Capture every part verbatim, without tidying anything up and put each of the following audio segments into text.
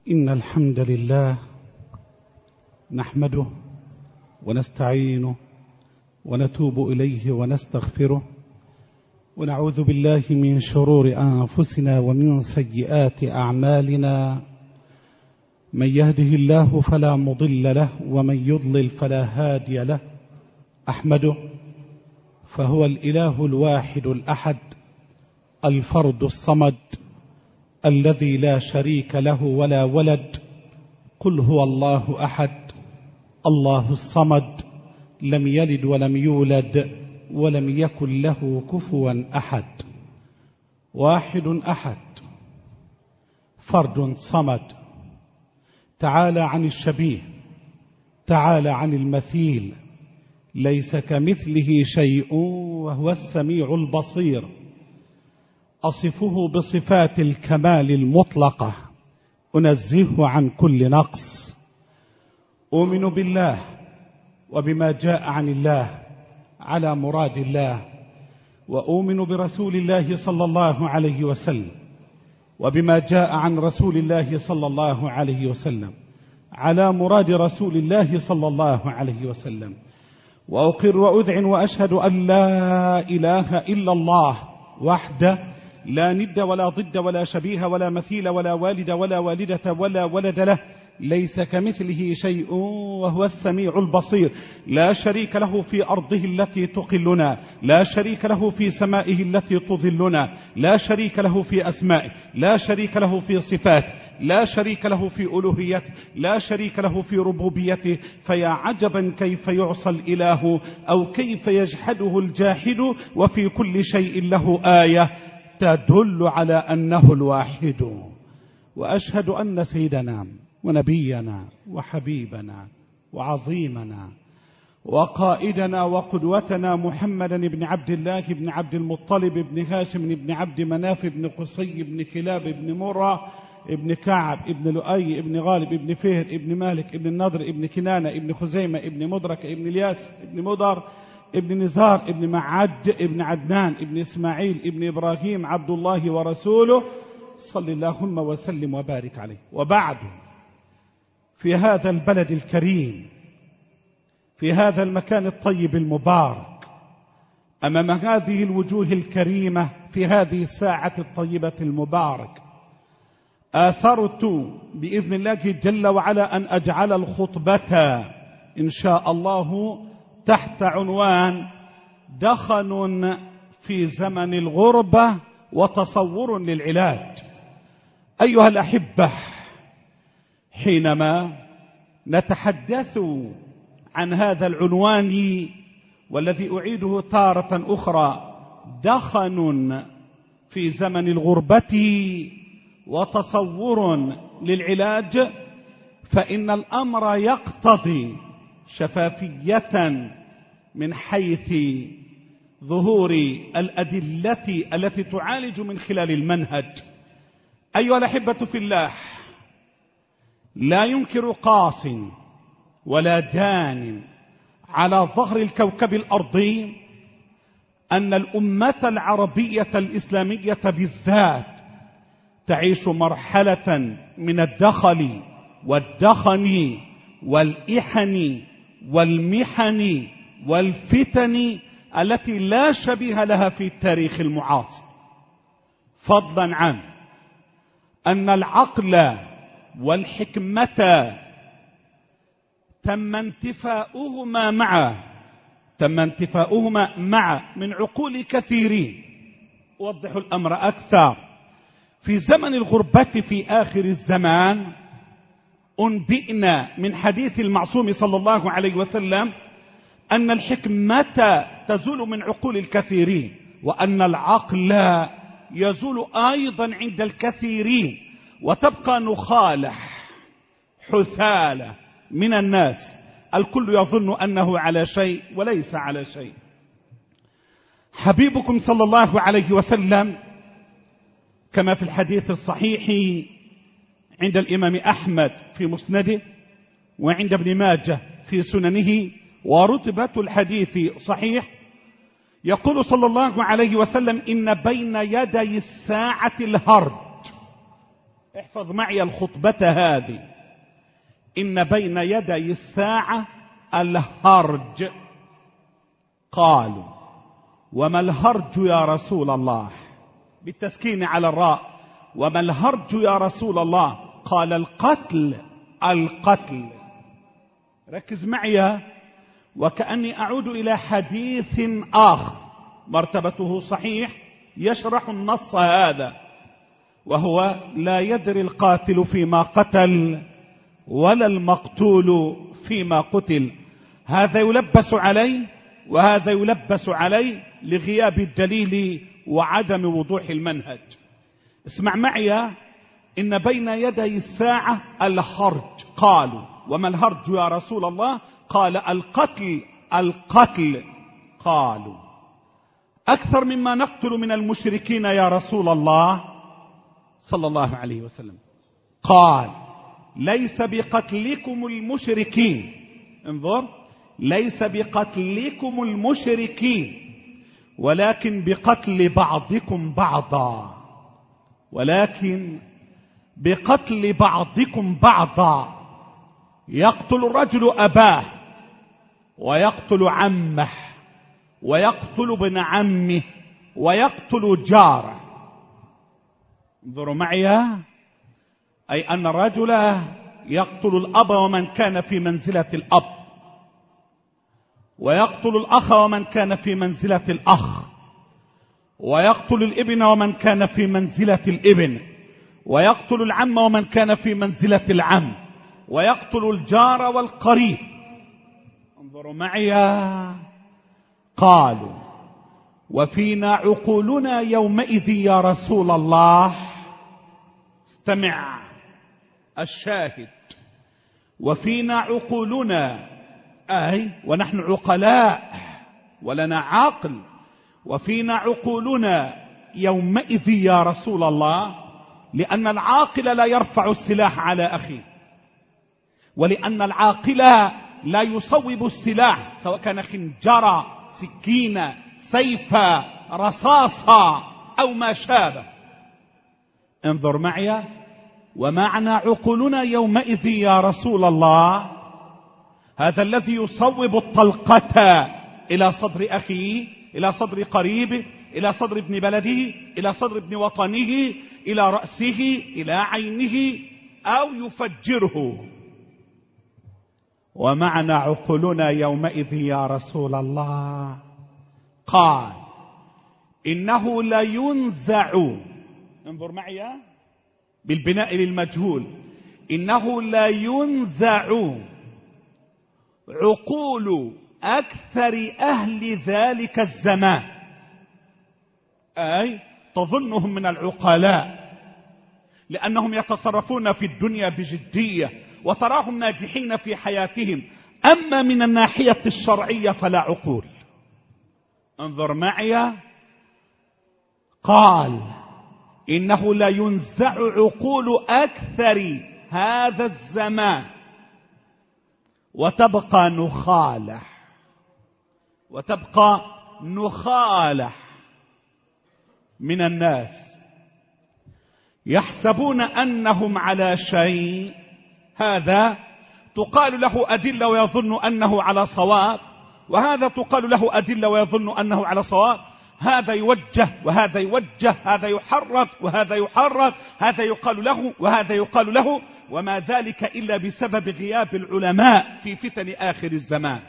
إن الحمد لله نحمده ونستعينه ونتوب إليه ونستغفره ونعوذ بالله من شرور أنفسنا ومن سيئات أعمالنا. من يهده الله فلا مضل له ومن يضلل فلا هادي له. أحمده فهو الإله الواحد الأحد الفرد الصمد الذي لا شريك له ولا ولد. قل هو الله أحد الله الصمد لم يلد ولم يولد ولم يكن له كفوا أحد. واحد أحد فرد صمد، تعالى عن الشبيه، تعالى عن المثيل، ليس كمثله شيء وهو السميع البصير. أصفه بصفات الكمال المطلقة، أنزهه عن كل نقص. أؤمن بالله وبما جاء عن الله على مراد الله، وأؤمن برسول الله صلى الله عليه وسلم وبما جاء عن رسول الله صلى الله عليه وسلم على مراد رسول الله صلى الله عليه وسلم. وأقر وأذعن وأشهد أن لا إله إلا الله وحده لا ند ولا ضد ولا شبيه ولا مثيل ولا والد ولا والدة ولا ولد له، ليس كمثله شيء وهو السميع البصير. لا شريك له في أرضه التي تقلنا، لا شريك له في سمائه التي تظلنا، لا شريك له في أسمائه، لا شريك له في صفاته، لا شريك له في ألوهيته، لا شريك له في ربوبيته. فيا عجبا كيف يعصى الإله أو كيف يجحده الجاحد، وفي كل شيء له آية تدل على أنه الواحد. وأشهد أن سيدنا ونبينا وحبيبنا وعظيمنا وقائدنا وقدوتنا محمدا بن عبد الله بن عبد المطلب بن هاشم بن عبد مناف بن قصي بن كلاب بن مرة ابن كعب ابن لؤي ابن غالب ابن فهر ابن مالك ابن النضر ابن كنانة ابن خزيمة ابن مدرك ابن الياس ابن مدر ابن نزار ابن معد ابن عدنان ابن إسماعيل ابن إبراهيم عبد الله ورسوله، صل اللهم وسلم وبارك عليه. وبعد، في هذا البلد الكريم، في هذا المكان الطيب المبارك، أمام هذه الوجوه الكريمة، في هذه الساعة الطيبة المبارك، آثرت بإذن الله جل وعلا أن أجعل الخطبة إن شاء الله تحت عنوان دخن في زمن الغربة وتصور للعلاج. أيها الأحبة، حينما نتحدث عن هذا العنوان والذي أعيده تارة أخرى، دخن في زمن الغربة وتصور للعلاج، فإن الأمر يقتضي شفافية من حيث ظهور الأدلة التي تعالج من خلال المنهج. أيها الأحبة في الله، لا ينكر قاص ولا دان على ظهر الكوكب الأرضي أن الأمة العربية الإسلامية بالذات تعيش مرحلة من الدخل والدخن والإحن والمحن والفتن التي لا شبيه لها في التاريخ المعاصر، فضلا عن أن العقل والحكمة تم انتفاؤهما معا تم انتفاؤهما معا من عقول كثيرين. أوضح الأمر أكثر. في زمن الغربة في آخر الزمان أنبئنا من حديث المعصوم صلى الله عليه وسلم أن الحكمة تزول من عقول الكثيرين، وأن العقل يزول أيضا عند الكثيرين، وتبقى نخالح حثالة من الناس، الكل يظن أنه على شيء وليس على شيء. حبيبكم صلى الله عليه وسلم كما في الحديث الصحيح عند الإمام أحمد في مسنده وعند ابن ماجه في سننه، ورتبة الحديث صحيح، يقول صلى الله عليه وسلم: إن بين يدي الساعة الهرج. احفظ معي الخطبة هذه. إن بين يدي الساعة الهرج. قالوا وما الهرج يا رسول الله؟ بالتسكين على الراء. وما الهرج يا رسول الله؟ قال القتل. القتل. ركز معي، وكأني أعود إلى حديث آخر مرتبته صحيح يشرح النص هذا، وهو لا يدري القاتل فيما قتل ولا المقتول فيما قتل. هذا يلبس عليه وهذا يلبس عليه لغياب الدليل وعدم وضوح المنهج. اسمع معي. إن بين يدي الساعة الهرج. قالوا وما الهرج يا رسول الله؟ قال القتل. القتل. قالوا أكثر مما نقتل من المشركين يا رسول الله صلى الله عليه وسلم. قال ليس بقتلكم المشركين، انظر، ليس بقتلكم المشركين ولكن بقتل بعضكم بعضا، ولكن بقتل بعضكم بعضا. يقتل الرجل أباه ويقتل عمه ويقتل ابن عمه ويقتل جاره. انظروا معي، أي أن الرجل يقتل الأب ومن كان في منزلة الأب، ويقتل الأخ ومن كان في منزلة الأخ، ويقتل الابن ومن كان في منزلة الابن، ويقتل العم ومن كان في منزلة العم، ويقتل الجار والقريب. انظروا معي. قالوا وفينا عقولنا يومئذ يا رسول الله. استمع الشاهد. وفينا عقولنا، أي ونحن عقلاء ولنا عقل. وفينا عقولنا يومئذ يا رسول الله، لأن العاقل لا يرفع السلاح على أخيه، ولأن العاقل لا يصوب السلاح سواء كان خنجرا سكينا سيفا رصاصا أو ما شابه. انظر معي. ومعنى عقولنا يومئذ يا رسول الله، هذا الذي يصوب الطلقة إلى صدر أخيه، إلى صدر قريبه، إلى صدر ابن بلده، إلى صدر ابن وطنه، إلى رأسه، إلى عينه، أو يفجره. ومعنى عقولنا يومئذ يا رسول الله، قال إنه لا ينزع. انظر معي بالبناء للمجهول. إنه لا ينزع عقول أكثر أهل ذلك الزمان، أي تظنهم من العقلاء لأنهم يتصرفون في الدنيا بجدية وتراهم ناجحين في حياتهم، أما من الناحية الشرعية فلا عقول. انظر معي. قال إنه لا ينزع عقول أكثر هذا الزمان وتبقى نخالة، وتبقى نخالة من الناس يحسبون أنهم على شيء. هذا تقال له أدلة ويظن أنه على صواب، وهذا تقال له أدلة ويظن أنه على صواب. هذا يوجه وهذا يوجه، هذا يحرض وهذا يحرض، هذا يقال له وهذا يقال له، وما ذلك إلا بسبب غياب العلماء في فتن آخر الزمان.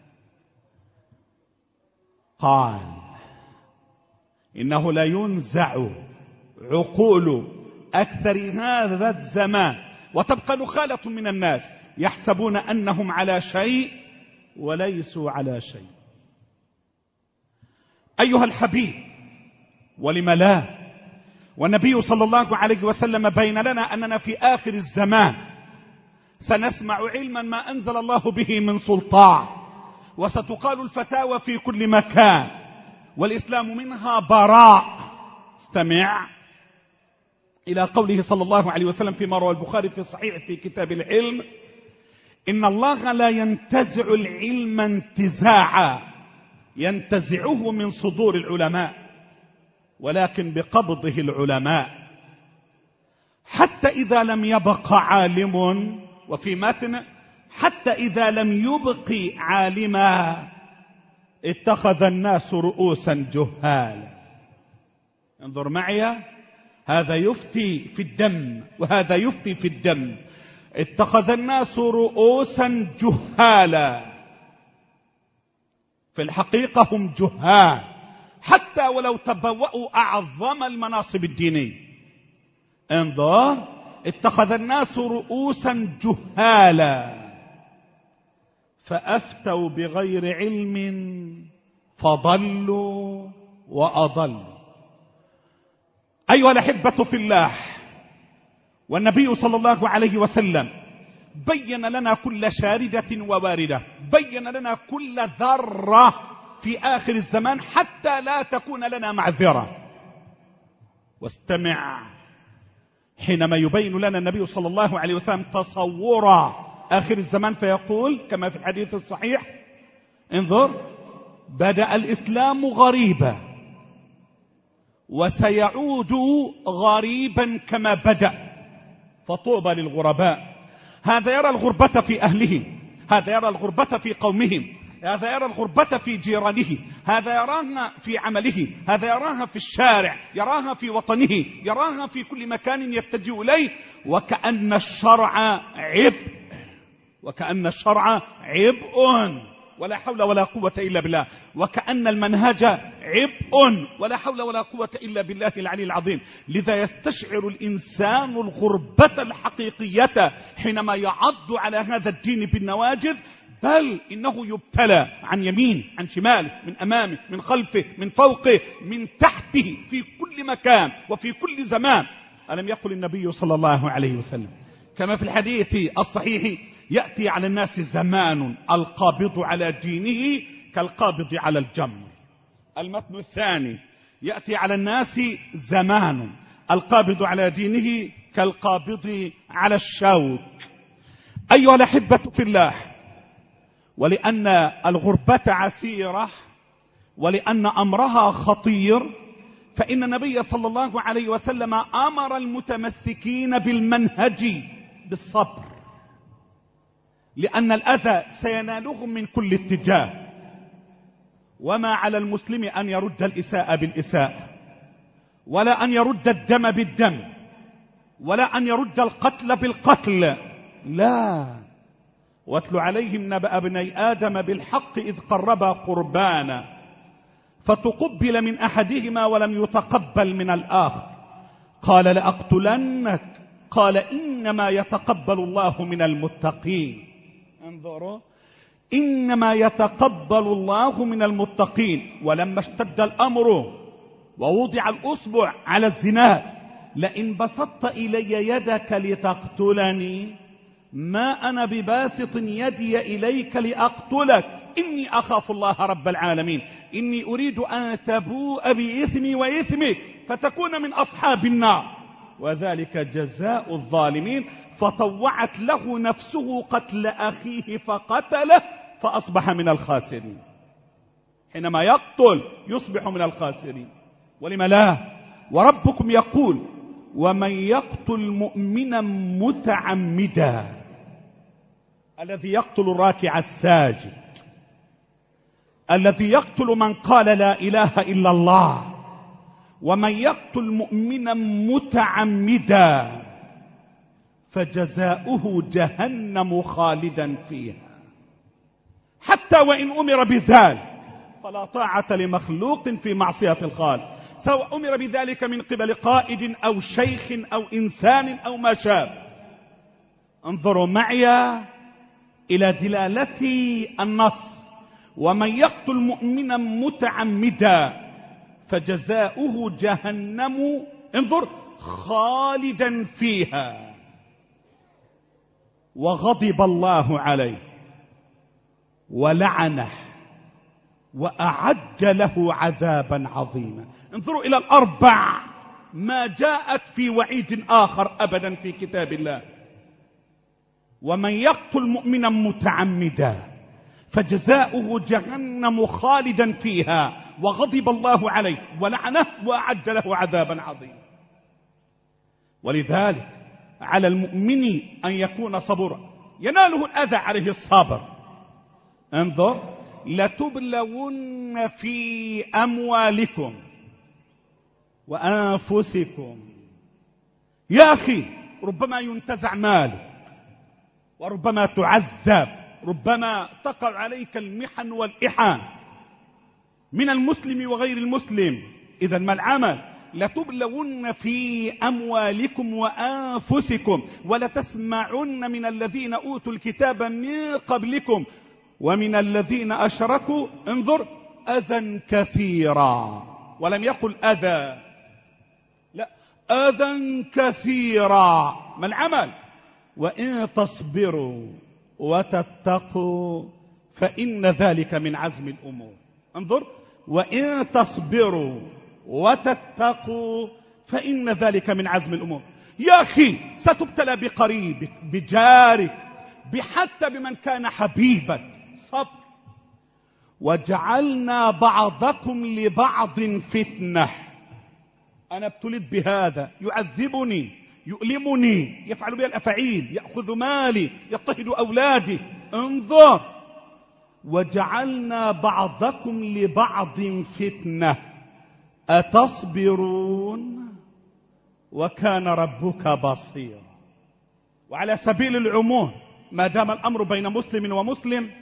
قال إنه لا ينزع عقول أكثر هذا الزمان وتبقى نخالة من الناس يحسبون أنهم على شيء وليسوا على شيء. أيها الحبيب، ولم لا؟ والنبي صلى الله عليه وسلم بين لنا أننا في آخر الزمان سنسمع علما ما أنزل الله به من سلطان، وستقال الفتاوى في كل مكان، والإسلام منها براء. استمع إلى قوله صلى الله عليه وسلم فيما روى البخاري في الصحيح في كتاب العلم: إن الله لا ينتزع العلم انتزاعا ينتزعه من صدور العلماء، ولكن بقبضه العلماء. حتى إذا لم يبق عالم، وفي متن حتى إذا لم يبق عالما اتخذ الناس رؤوسا جهالا. انظر معي، هذا يفتي في الدم وهذا يفتي في الدم. اتخذ الناس رؤوسا جهالا، في الحقيقة هم جهال حتى ولو تبوأوا أعظم المناصب الدينية. انظر، اتخذ الناس رؤوسا جهالا فأفتوا بغير علم فضلوا وأضلوا. أيها الأحبة في الله، والنبي صلى الله عليه وسلم بين لنا كل شاردة وواردة، بين لنا كل ذرة في آخر الزمان حتى لا تكون لنا معذرة. واستمع حينما يبين لنا النبي صلى الله عليه وسلم تصور آخر الزمان فيقول كما في الحديث الصحيح: انظر، بدأ الإسلام غريبا وسيعود غريبا كما بدأ، فطوبى للغرباء. هذا يرى الغربة في أهله، هذا يرى الغربة في قومهم، هذا يرى الغربة في جيرانه، هذا يراها في عمله، هذا يراها في الشارع، يراها في وطنه، يراها في كل مكان يتجه إليه، وكأن الشرع عبء، وكأن الشرع عبء ولا حول ولا قوة إلا بالله، وكأن المنهج عبء ولا حول ولا قوة إلا بالله العلي العظيم. لذا يستشعر الإنسان الغربة الحقيقية حينما يعض على هذا الدين بالنواجذ، بل إنه يبتلى عن يمين عن شماله، من أمامه من خلفه من فوقه من تحته، في كل مكان وفي كل زمان. ألم يقل النبي صلى الله عليه وسلم كما في الحديث الصحيح: يأتي على الناس زمان القابض على دينه كالقابض على الجمر. المتن الثاني: يأتي على الناس زمان القابض على دينه كالقابض على الشوك. أيها الأحبة في الله، ولأن الغربة عسيرة ولأن أمرها خطير، فإن النبي صلى الله عليه وسلم أمر المتمسكين بالمنهج بالصبر، لأن الأذى سينالهم من كل اتجاه، وما على المسلم أن يرد الإساءة بالإساءة، ولا أن يرد الدم بالدم، ولا أن يرد القتل بالقتل، لا. واتل عليهم نبأ ابني آدم بالحق إذ قربا قربانا فتقبل من أحدهما ولم يتقبل من الآخر قال لأقتلنك قال إنما يتقبل الله من المتقين. انظروا، إنما يتقبل الله من المتقين. ولما اشتد الأمر ووضع الأصبع على الزنا: لئن بسطت إلي يدك لتقتلني ما أنا بباسط يدي إليك لأقتلك إني أخاف الله رب العالمين إني أريد أن تبوء بإثمي وإثمك فتكون من أصحاب النار وذلك جزاء الظالمين. فطوعت له نفسه قتل أخيه فقتله فأصبح من الخاسرين. حينما يقتل يصبح من الخاسرين. ولم لا؟ وربكم يقول: ومن يقتل مؤمنا متعمدا. الذي يقتل الراكع الساجد، الذي يقتل من قال لا إله إلا الله، ومن يقتل مؤمنا متعمدا فجزاؤه جهنم خالدا فيها حتى وإن أمر بذلك، فلا طاعة لمخلوق في معصية الخالق، سواء أمر بذلك من قبل قائد أو شيخ أو إنسان أو ما شابه. انظروا معي إلى دلالة النص: ومن يقتل مؤمنا متعمدا فجزاؤه جهنم، انظر، خالدا فيها وغضب الله عليه ولعنه وأعد له عذابا عظيما. انظروا إلى الأربع، ما جاءت في وعيد آخر أبدا في كتاب الله. ومن يقتل مؤمنا متعمدا فجزاؤه جهنم خالدا فيها وغضب الله عليه ولعنه وأعد له عذابا عظيما. ولذلك على المؤمن أن يكون صبورا يناله الأذى عليه الصبر. انظر، لتبلون في أموالكم وأنفسكم. يا أخي، ربما ينتزع مالك، وربما تعذب، ربما تقع عليك المحن والإحان من المسلم وغير المسلم. إذا ما العمل؟ لتبلون في أموالكم وأنفسكم ولتسمعن من الذين أوتوا الكتاب من قبلكم ومن الذين أشركوا، انظر، أذى كثيرا، ولم يقل أذى، لا، أذى كثيرا. ما العمل؟ وإن تصبروا وتتقوا فإن ذلك من عزم الأمور. انظر، وإن تصبروا وتتقوا فإن ذلك من عزم الأمور. يا أخي، ستبتلى بقريبك، بجارك، بحتى بمن كان حبيبك. صبر. وجعلنا بعضكم لبعض فتنة. أنا ابتليت بهذا، يعذبني، يؤلمني، يفعل بي الأفعيل، يأخذ مالي، يضطهد أولادي. انظر، وجعلنا بعضكم لبعض فتنة أتصبرون وكان ربك بصيرا. وعلى سبيل العموم، ما دام الأمر بين مسلم ومسلم،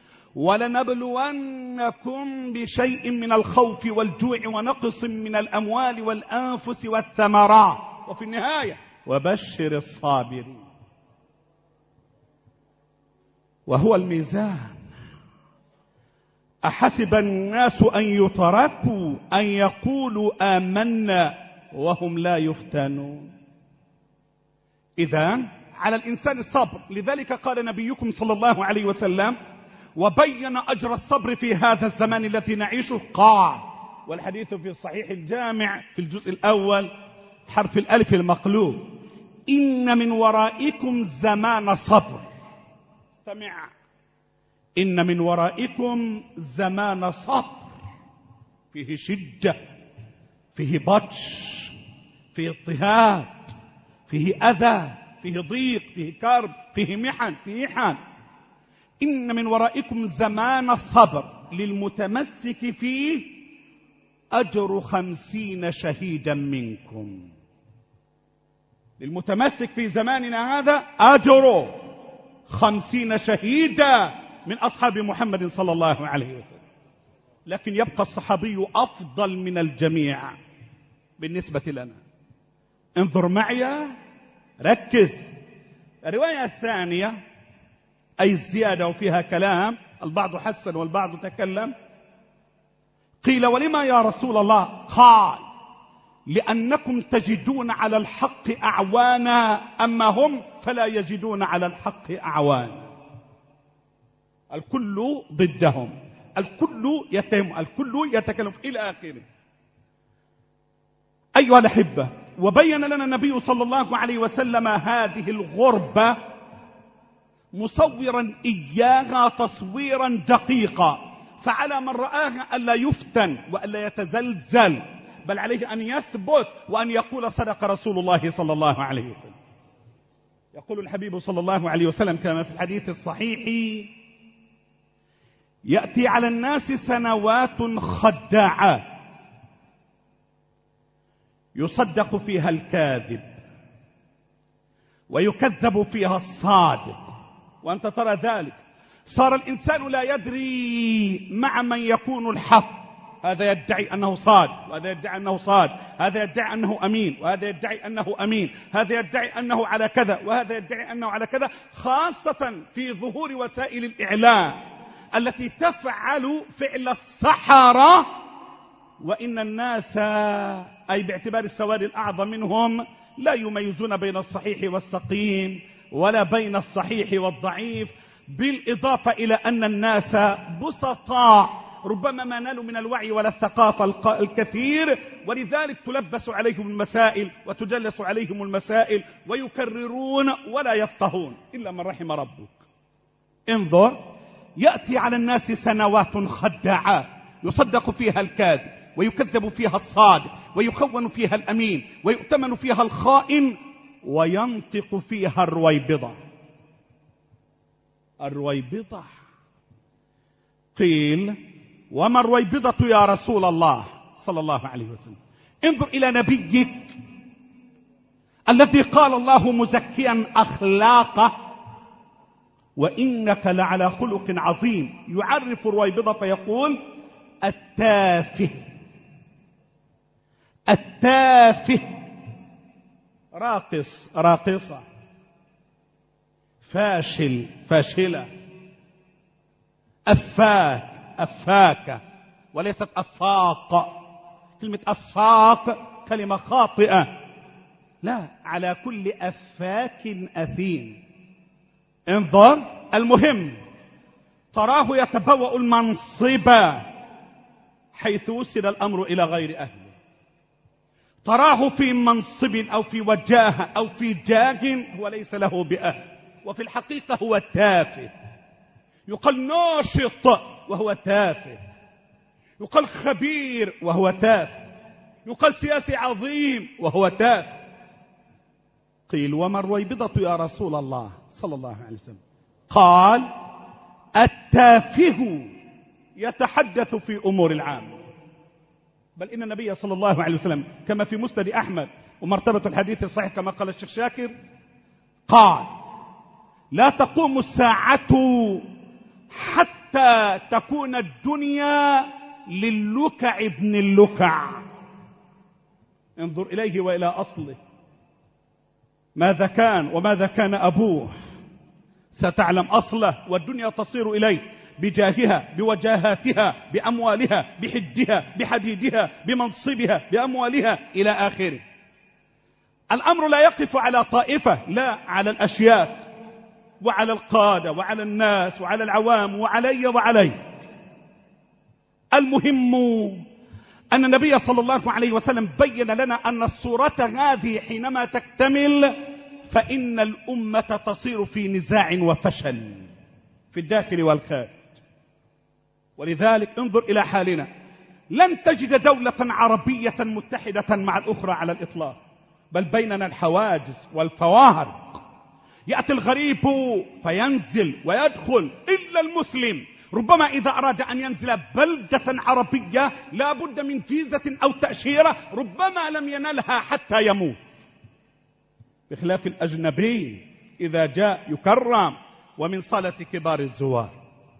ولنبلونكم بشيء من الخوف والجوع ونقص من الأموال والأنفس والثمرات، وفي النهاية وبشر الصابرين. وهو الميزان. أحسب الناس أن يتركوا أن يقولوا آمنا وهم لا يفتنون. إذن على الإنسان الصبر. لذلك قال نبيكم صلى الله عليه وسلم وبين أجر الصبر في هذا الزمان الذي نعيشه، قال، والحديث في الصحيح الجامع في الجزء الأول حرف الألف المقلوب: إن من ورائكم زمان صبر. استمع، إن من ورائكم زمان صبر، فيه شدة، فيه بطش، فيه اضطهاد، فيه أذى، فيه ضيق، فيه كرب، فيه محن، فيه إحان. إن من ورائكم زمان الصبر للمتمسك فيه أجر خمسين شهيدا منكم. للمتمسك في زماننا هذا أجر خمسين شهيدا من أصحاب محمد صلى الله عليه وسلم. لكن يبقى الصحابي أفضل من الجميع بالنسبة لنا. انظر معي، ركز. الرواية الثانية، أي الزيادة وفيها كلام، البعض حسن والبعض تكلم. قيل: ولما يا رسول الله؟ قال: لأنكم تجدون على الحق أعوانا، أما هم فلا يجدون على الحق أعوانا. الكل ضدهم، الكل يتهم، الكل يتكلم إلى آخره. أيها الأحبة، وبين لنا النبي صلى الله عليه وسلم هذه الغربة مصورا إياها تصويرا دقيقا، فعلى من رآها ألا يفتن وألا يتزلزل، بل عليه أن يثبت وأن يقول صدق رسول الله صلى الله عليه وسلم. يقول الحبيب صلى الله عليه وسلم كما في الحديث الصحيح: يأتي على الناس سنوات خداعات يصدق فيها الكاذب ويكذب فيها الصادق. وأنت ترى ذلك، صار الإنسان لا يدري مع من يكون الحق. هذا يدعي أنه صادق، وهذا يدعي أنه صادق، هذا يدعي أنه أمين، وهذا يدعي أنه أمين، هذا يدعي أنه على كذا، وهذا يدعي أنه على كذا، خاصة في ظهور وسائل الإعلام التي تفعل فعل السحرة. وإن الناس، أي باعتبار السواد الأعظم منهم، لا يميزون بين الصحيح والسقيم ولا بين الصحيح والضعيف، بالإضافة إلى أن الناس بسطاء، ربما ما نالوا من الوعي ولا الثقافة الكثير، ولذلك تلبس عليهم المسائل وتدلس عليهم المسائل ويكررون ولا يفقهون إلا من رحم ربك. انظر، يأتي على الناس سنوات خداعات يصدق فيها الكاذب ويكذب فيها الصادق ويخون فيها الأمين ويؤتمن فيها الخائن، وينطق فيها الرويبضة. الرويبضة. قيل: وما الرويبضة يا رسول الله صلى الله عليه وسلم؟ انظر إلى نبيك الذي قال الله مزكيا أخلاقه: وإنك لعلى خلق عظيم. يعرف الرويبضة فيقول: التافه. التافه. راقص، راقصة. فاشل، فاشلة. أفاك، أفاكة، وليست أفاق. كلمة أفاق كلمة خاطئة. لا، على كل أفاك أثيم. انظر، المهم تراه يتبوأ المنصب حيث وصل الأمر إلى غير أهله. تراه في منصب أو في وجاهة أو في جاه هو ليس له بأهل، وفي الحقيقة هو تافه. يقال ناشط وهو تافه، يقال خبير وهو تافه، يقال سياسي عظيم وهو تافه. قيل: وما الرويبضة يا رسول الله صلى الله عليه وسلم؟ قال: التافه يتحدث في أمور العامة. بل إن النبي صلى الله عليه وسلم كما في مسند أحمد ومرتبة الحديث الصحيح كما قال الشيخ شاكر قال: لا تقوم الساعة حتى تكون الدنيا للكع ابن اللكع. انظر إليه وإلى أصله، ماذا كان وماذا كان أبوه، ستعلم أصله. والدنيا تصير إليه بجاهها، بوجاهاتها، بأموالها، بحدها، بحديدها، بمنصبها، بأموالها إلى آخره. الأمر لا يقف على طائفة، لا، على الأشياخ وعلى القادة وعلى الناس وعلى العوام وعلي وعلي. المهم أن النبي صلى الله عليه وسلم بين لنا أن الصورة هذه حينما تكتمل فإن الأمة تصير في نزاع وفشل في الداخل والخارج. ولذلك انظر إلى حالنا، لن تجد دولة عربية متحدة مع الأخرى على الإطلاق، بل بيننا الحواجز والفوارق. يأتي الغريب فينزل ويدخل إلا المسلم. ربما إذا أراد أن ينزل بلدة عربية لا بد من فيزة أو تأشيرة، ربما لم ينلها حتى يموت، بخلاف الأجنبي إذا جاء يكرم ومن صالة كبار الزوار.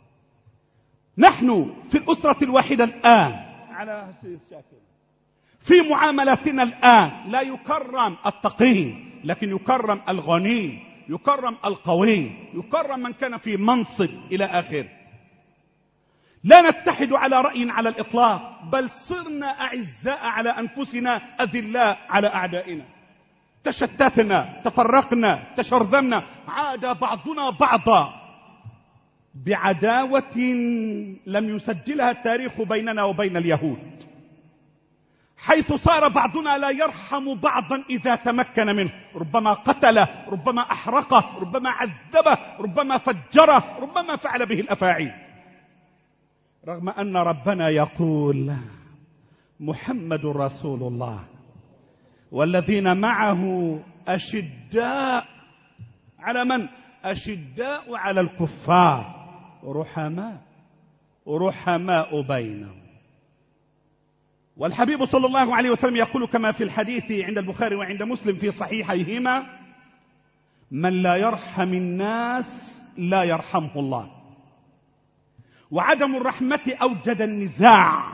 نحن في الأسرة الواحدة الآن على في معاملاتنا الآن لا يكرم التقي، لكن يكرم الغني، يكرم القوي، يكرم من كان في منصب إلى آخره. لا نتحد على رأي على الإطلاق، بل صرنا أعزاء على أنفسنا، أذلاء على أعدائنا. تشتتنا، تفرقنا، تشرذمنا، عاد بعضنا بعضا بعداوة لم يسجلها التاريخ بيننا وبين اليهود، حيث صار بعضنا لا يرحم بعضا إذا تمكن منه، ربما قتله، ربما أحرقه، ربما عذبه، ربما فجره، ربما فعل به الأفاعيل، رغم أن ربنا يقول: محمد رسول الله والذين معه أشداء على من؟ أشداء على الكفار رحماء رحماء بينهم. والحبيب صلى الله عليه وسلم يقول كما في الحديث عند البخاري وعند مسلم في صحيحيهما: من لا يرحم الناس لا يرحمه الله. وعدم الرحمة أوجد النزاع.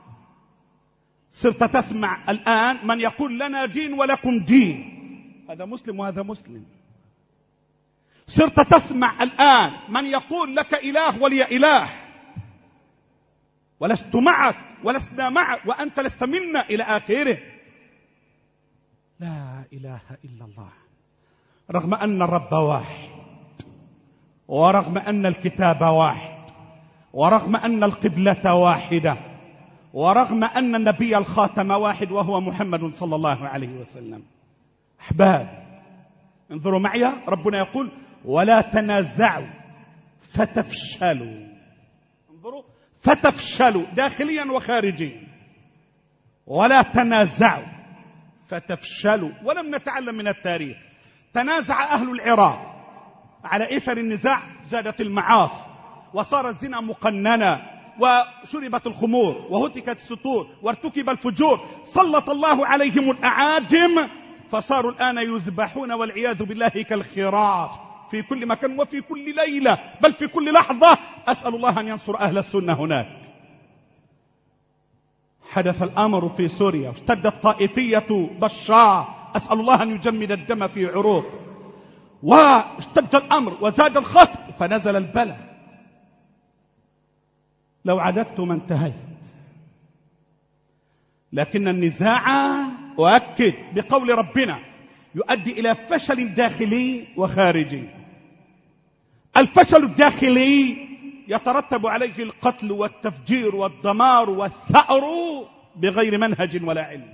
صرت تسمع الآن من يقول لنا دين ولكم دين، هذا مسلم وهذا مسلم. صرت تسمع الآن من يقول لك إله ولي إله، ولست معك ولسنا معك وأنت لست منا إلى آخره. لا إله إلا الله. رغم أن الرب واحد، ورغم أن الكتاب واحد، ورغم أن القبلة واحدة، ورغم أن النبي الخاتم واحد وهو محمد صلى الله عليه وسلم. أحباب، انظروا معي، ربنا يقول: ولا تنازعوا فتفشلوا. انظروا، فتفشلوا داخليا وخارجيا. ولا تنازعوا فتفشلوا. ولم نتعلم من التاريخ تنازع أهل العراق على إثر النزاع، زادت المعاصي وصار الزنا مقننا وشربت الخمور وهتكت السطور وارتكب الفجور، سلط الله عليهم الأعاجم فصاروا الآن يذبحون والعياذ بالله كالخراف في كل مكان وفي كل ليلة بل في كل لحظة. أسأل الله أن ينصر أهل السنة هناك. حدث الأمر في سوريا، اشتدت طائفية بشار، أسأل الله أن يجمد الدم في عروق، واشتد الأمر وزاد الخطر فنزل البلاء. لو عددت ما انتهيت، لكن النزاع أؤكد بقول ربنا يؤدي إلى فشل داخلي وخارجي. الفشل الداخلي يترتب عليه القتل والتفجير والدمار والثأر بغير منهج ولا علم.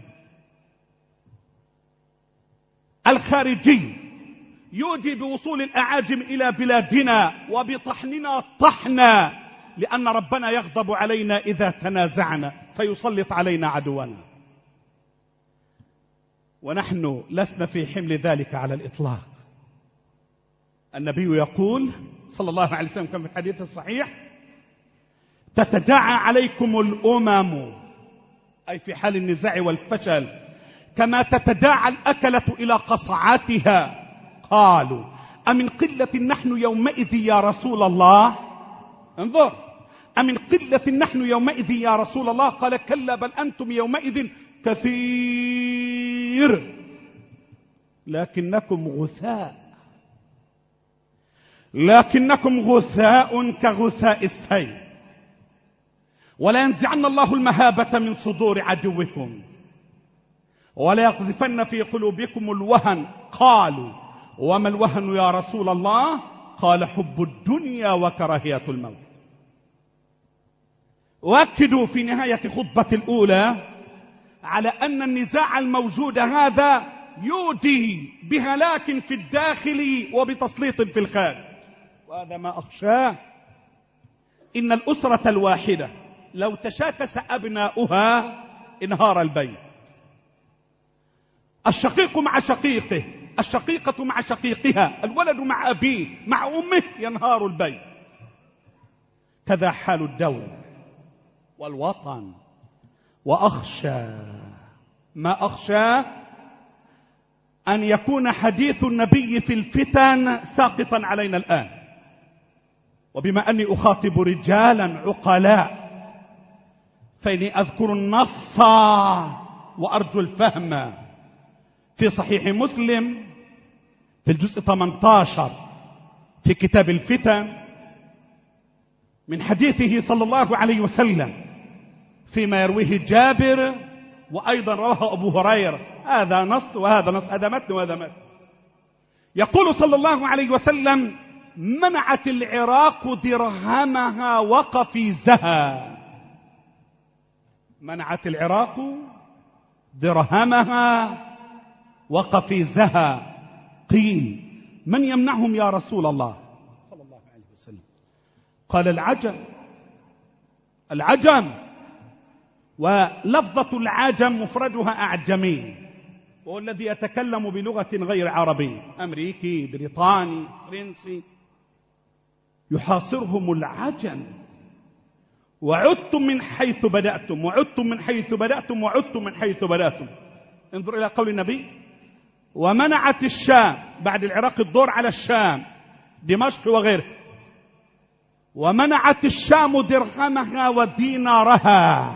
الخارجي يؤدي بوصول الأعاجم إلى بلادنا وبطحننا طحنا، لأن ربنا يغضب علينا إذا تنازعنا فيسلط علينا عدونا، ونحن لسنا في حمل ذلك على الإطلاق. النبي يقول صلى الله عليه وسلم كما في الحديث الصحيح: تتداعى عليكم الأمم، أي في حال النزاع والفشل، كما تتداعى الأكلة إلى قصعاتها. قالوا: أمن قلة نحن يومئذ يا رسول الله؟ انظر، أمن قلة نحن يومئذ يا رسول الله؟ قال: كلا بل أنتم يومئذ كثير لكنكم غثاء لكنكم غثاء كغثاء السيل، ولا ينزعن الله المهابة من صدور عدوكم ولا يقذفن في قلوبكم الوهن. قالوا: وما الوهن يا رسول الله؟ قال: حب الدنيا وكراهية الموت. وأكدوا في نهاية خطبة الأولى على أن النزاع الموجود هذا يؤدي بهلاك في الداخل وبتسليط في الخارج، وهذا ما أخشاه. إن الأسرة الواحدة لو تشاكس أبناؤها انهار البيت، الشقيق مع شقيقه، الشقيقة مع شقيقها، الولد مع أبيه مع أمه، ينهار البيت. كذا حال الدولة والوطن. وأخشى ما أخشى أن يكون حديث النبي في الفتن ساقطا علينا الآن. وبما أني أخاطب رجالا عقلاء فإني أذكر النص وأرجو الفهم في صحيح مسلم في الجزء ثمانية عشر في كتاب الفتن من حديثه صلى الله عليه وسلم فيما يرويه جابر وأيضا رواه أبو هريرة. هذا نص وهذا نص، هذا متن وهذا متن. يقول صلى الله عليه وسلم: منعت العراق درهمها وقفيزها. منعت العراق درهمها وقفيزها. قيل: من يمنعهم يا رسول الله صلى الله عليه وسلم؟ قال: العجم. العجم، ولفظة العجم مفردها أعجمي، وهو الذي يتكلم بلغة غير عربي، أمريكي، بريطاني، فرنسي. يحاصرهم العجم. وعدتم من حيث بدأتم وعدتم من حيث بدأتم وعدتم من حيث بدأتم. انظر إلى قول النبي: ومنعت الشام، بعد العراق الدور على الشام، دمشق وغيره. ومنعت الشام درهمها ودينارها.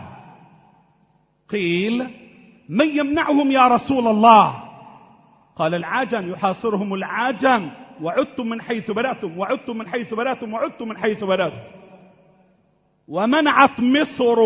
قيل: من يمنعهم يا رسول الله؟ قال: العجم. يحاصرهم العجم. وعدتم من حيث بدأتم وعدتم من حيث بدأتم وعدتم من حيث بدأتم. ومنعت مصر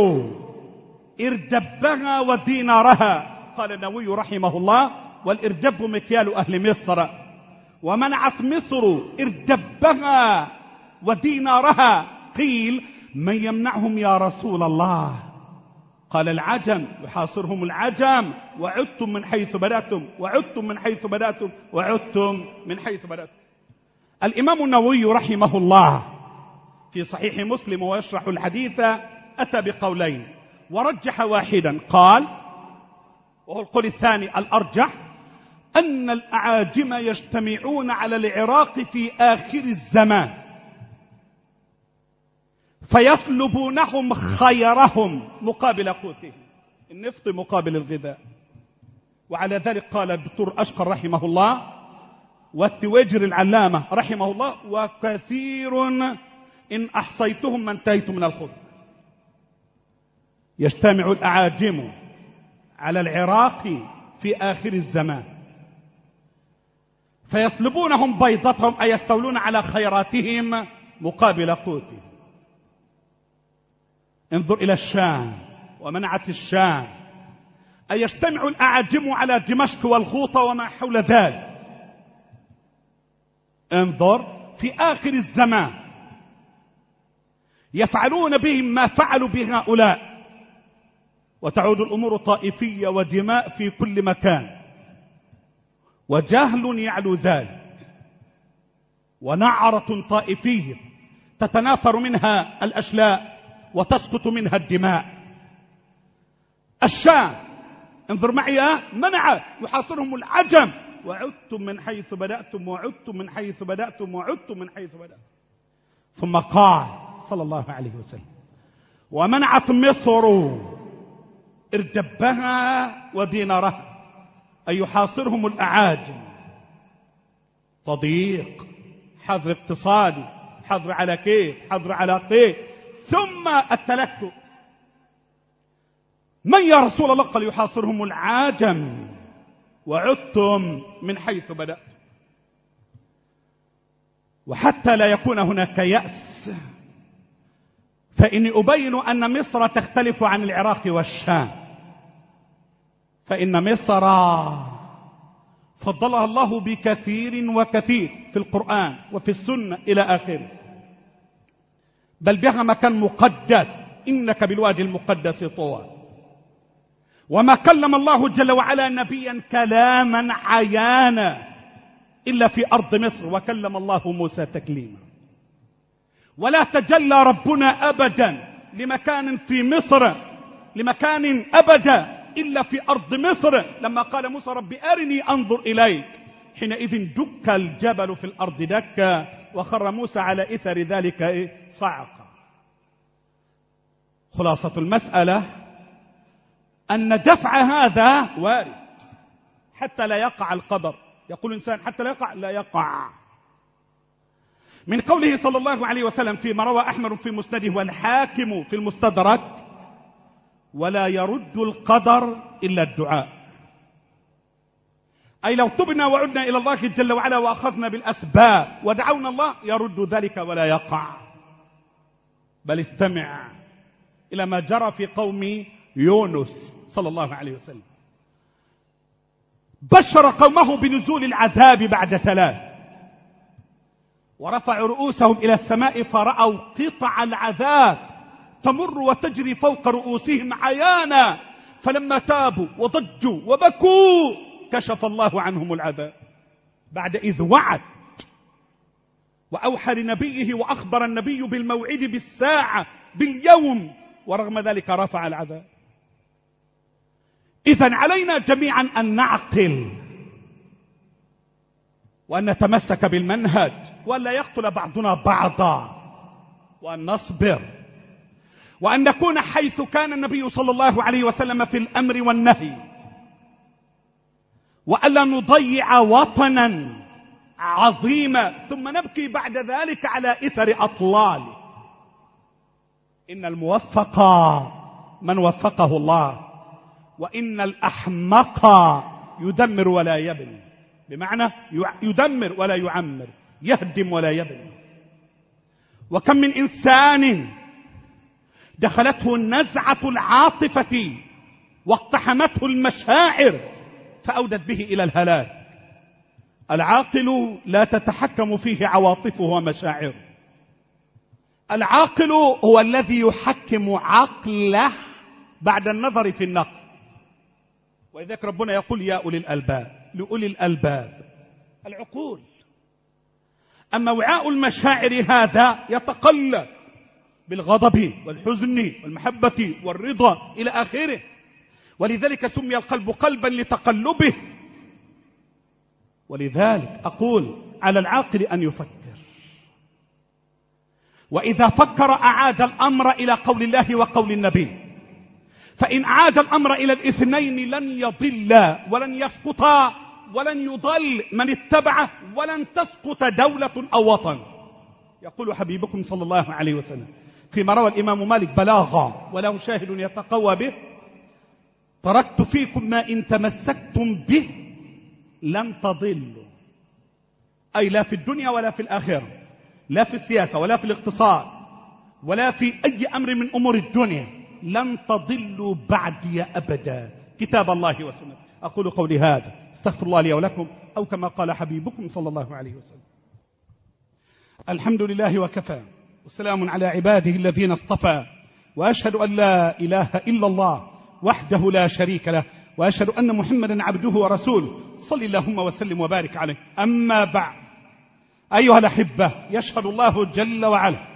إردبها ودينارها. قال النووي رحمه الله: والإردب مكيال أهل مصر. ومنعت مصر إردبها ودينارها. قيل: من يمنعهم يا رسول الله؟ قال: العجم. يحاصرهم العجم. وعدتم من حيث بدأتم وعدتم من حيث بدأتم وعدتم من حيث بدأتم. الإمام النووي رحمه الله في صحيح مسلم ويشرح الحديث أتى بقولين ورجح واحدا. قال، وهو القول الثاني الأرجح، أن الأعاجم يجتمعون على العراق في آخر الزمان فيسلبونهم خيرهم مقابل قوتهم، النفط مقابل الغذاء. وعلى ذلك قال الدكتور أشقر رحمه الله والتواجر العلامة رحمه الله: وكثير إن أحصيتهم ما انتهيت من الخطبة. يجتمع الأعاجم على العراق في آخر الزمان فيسلبونهم بيضتهم، أي يستولون على خيراتهم مقابل قوتهم. انظر إلى الشام ومنعت الشام، أي يجتمع الأعاجم على دمشق والغوطة وما حول ذلك. انظر في آخر الزمان يفعلون بهم ما فعلوا بهؤلاء، وتعود الأمور طائفية ودماء في كل مكان، وجهل يعلو ذلك، ونعرة طائفية تتناثر منها الأشلاء وتسقط منها الدماء. الشام انظر معي، منع يحاصرهم العجم: وعدتم من حيث بدأتم وعدتم من حيث بدأتم وعدتم من حيث بدأتم. ثم قال صلى الله عليه وسلم: ومنعت مصر اردبها ودينارها، أي يحاصرهم الأعاجم. تضييق، حظر اقتصادي، حظر على كيف، حظر على كيف. ثم التلكؤ: من يا رسول الله؟ قال: يحاصرهم العاجم وعدتم من حيث بدأت. وحتى لا يكون هناك يأس فإني أبين أن مصر تختلف عن العراق والشام، فإن مصر فضلها الله بكثير وكثير في القرآن وفي السنة إلى آخره، بل بها مكان مقدس: إنك بالوادي المقدس طوى. وما كلم الله جل وعلا نبيا كلاما عيانا إلا في أرض مصر، وكلم الله موسى تكليما. ولا تجلى ربنا أبدا لمكان في مصر لمكان أبدا إلا في أرض مصر، لما قال موسى: رب أرني أنظر إليك. حينئذ دك الجبل في الأرض دكا وخر موسى على إثر ذلك صعقا. خلاصة المسألة أن دفع هذا وارد حتى لا يقع القدر. يقول الإنسان حتى لا يقع، لا يقع. من قوله صلى الله عليه وسلم فيما روى أحمد في مسنده والحاكم في المستدرك: ولا يرد القدر إلا الدعاء. أي لو تبنا وعدنا إلى الله جل وعلا وأخذنا بالأسباب ودعونا الله يرد ذلك ولا يقع. بل استمع إلى ما جرى في قوم يونس صلى الله عليه وسلم: بشر قومه بنزول العذاب بعد ثلاث، ورفعوا رؤوسهم إلى السماء فرأوا قطع العذاب تمر وتجري فوق رؤوسهم عيانا، فلما تابوا وضجوا وبكوا كشف الله عنهم العذاب بعد إذ وعد وأوحى لنبيه وأخبر النبي بالموعد بالساعة باليوم، ورغم ذلك رفع العذاب. إذن علينا جميعا أن نعقل وأن نتمسك بالمنهج، وأن لا يقتل بعضنا بعضا، وأن نصبر، وأن نكون حيث كان النبي صلى الله عليه وسلم في الأمر والنهي، وألا نضيع وطنا عظيما ثم نبكي بعد ذلك على إثر أطلاله. إن الموفق من وفقه الله، وإن الأحمق يدمر ولا يبني، بمعنى يدمر ولا يعمر، يهدم ولا يبني. وكم من إنسان دخلته النزعة العاطفة واقتحمته المشاعر فأودت به إلى الهلاك. العاقل لا تتحكم فيه عواطفه ومشاعره، العاقل هو الذي يحكم عقله بعد النظر في النقل. وإذاك ربنا يقول: يا أولي الألباب، لأولي الألباب العقول. أما وعاء المشاعر هذا يتقلب بالغضب والحزن والمحبة والرضا إلى آخره، ولذلك سمي القلب قلبا لتقلبه. ولذلك أقول على العاقل أن يفكر، وإذا فكر أعاد الأمر إلى قول الله وقول النبي، فإن عاد الأمر إلى الاثنين لن يضل ولن يسقط ولن يضل من اتبعه ولن تسقط دولة أو وطن. يقول حبيبكم صلى الله عليه وسلم فيما روى الإمام مالك بلاغا وله شاهد يتقوى به: تركت فيكم ما إن تمسكتم به لن تضلوا، أي لا في الدنيا ولا في الآخرة، لا في السياسة ولا في الاقتصاد ولا في أي أمر من أمور الدنيا، لن تضلوا بعدي أبدا، كتاب الله وسنة. أقول قولي هذا، استغفر الله لي ولكم، أو كما قال حبيبكم صلى الله عليه وسلم. الحمد لله وكفى، وسلام على عباده الذين اصطفى، وأشهد أن لا إله إلا الله وحده لا شريك له، وأشهد أن محمدا عبده ورسوله، صل اللهم وسلم وبارك عليه. أما بعد، أيها الأحبة، يشهد الله جل وعلا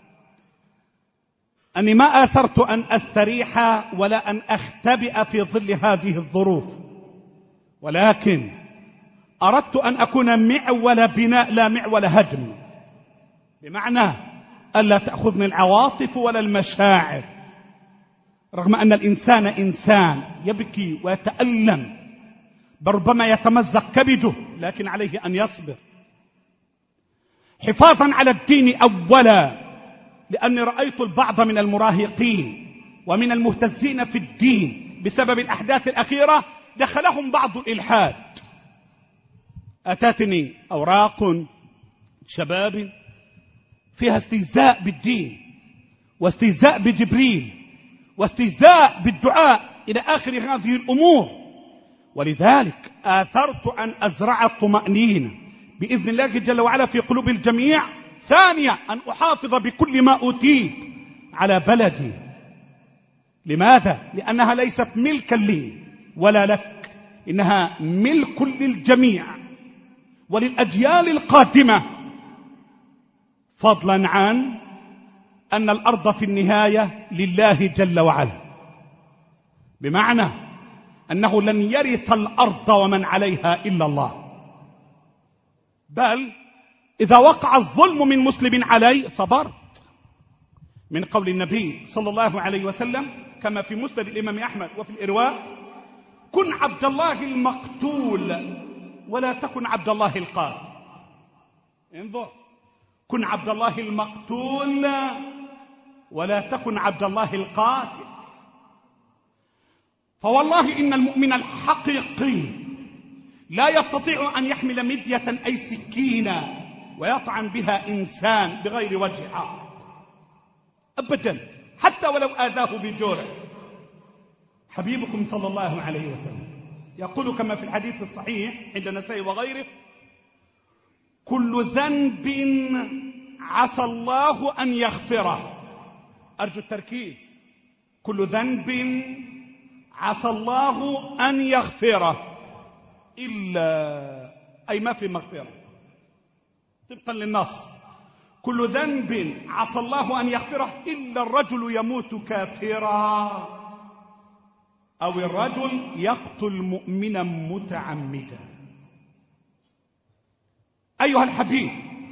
أني ما آثرت أن أستريح ولا أن أختبئ في ظل هذه الظروف، ولكن أردت أن أكون معول بناء لا معول هدم، بمعنى ألا تأخذني العواطف ولا المشاعر، رغم أن الإنسان إنسان يبكي ويتألم، بربما يتمزق كبده، لكن عليه أن يصبر حفاظا على الدين أولا، لأني رأيت البعض من المراهقين ومن المهتزين في الدين بسبب الأحداث الأخيرة دخلهم بعض الإلحاد. أتتني أوراق شباب فيها استهزاء بالدين واستهزاء بجبريل واستهزاء بالدعاء إلى آخر هذه الأمور، ولذلك آثرت أن أزرع الطمأنينة بإذن الله جل وعلا في قلوب الجميع. ثانيا، أن أحافظ بكل ما أوتيت على بلدي. لماذا؟ لأنها ليست ملكا لي ولا لك، إنها ملك للجميع وللأجيال القادمة، فضلا عن أن الأرض في النهاية لله جل وعلا، بمعنى أنه لن يرث الأرض ومن عليها إلا الله، بل إذا وقع الظلم من مسلم علي صبرت، من قول النبي صلى الله عليه وسلم كما في مسند الإمام أحمد وفي الإرواء: كن عبد الله المقتول ولا تكن عبد الله القاتل. انظر، كن عبد الله المقتول ولا تكن عبد الله القاتل. فوالله إن المؤمن الحقيقي لا يستطيع أن يحمل مدية أي سكينة ويطعن بها إنسان بغير وجه حق أبدا، حتى ولو آذاه بجوره. حبيبكم صلى الله عليه وسلم يقول كما في الحديث الصحيح عند النسائي وغيره: كل ذنب عسى الله أن يغفره. أرجو التركيز، كل ذنب عسى الله أن يغفره إلا، أي ما في مغفرة طبقا للنص، كل ذنب عسى الله أن يغفره إلا الرجل يموت كافرا أو الرجل يقتل مؤمنا متعمدا. أيها الحبيب،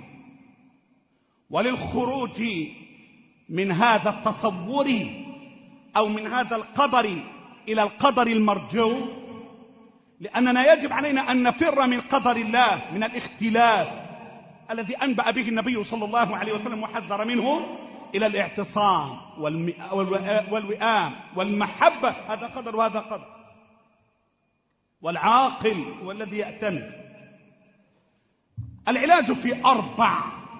وللخروج من هذا التصور أو من هذا القدر إلى القدر المرجو، لأننا يجب علينا أن نفر من قدر الله، من الاختلاف الذي أنبأ به النبي صلى الله عليه وسلم وحذر منه، إلى الاعتصام والوئام والمحبة. هذا قدر وهذا قدر، والعاقل هو الذي يأتمر. العلاج في أربع،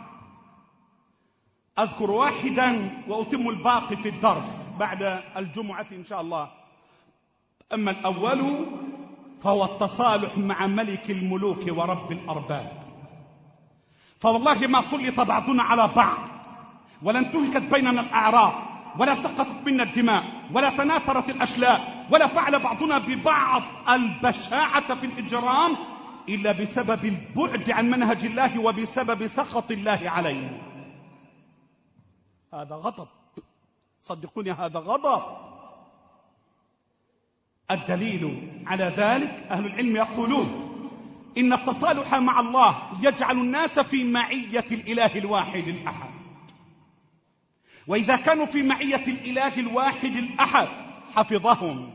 أذكر واحدا وأتم الباقي في الدرس بعد الجمعة إن شاء الله. أما الأول فهو التصالح مع ملك الملوك ورب الأرباب. فوالله ما سلط بعضنا على بعض، ولا انتهكت بيننا الأعراض، ولا سقطت منا الدماء، ولا تناثرت الأشلاء، ولا فعل بعضنا ببعض البشاعة في الإجرام إلا بسبب البعد عن منهج الله وبسبب سخط الله علينا. هذا غضب، صدقوني هذا غضب. الدليل على ذلك أهل العلم يقولون إن التصالح مع الله يجعل الناس في معية الإله الواحد الأحد، وإذا كانوا في معية الإله الواحد الأحد حفظهم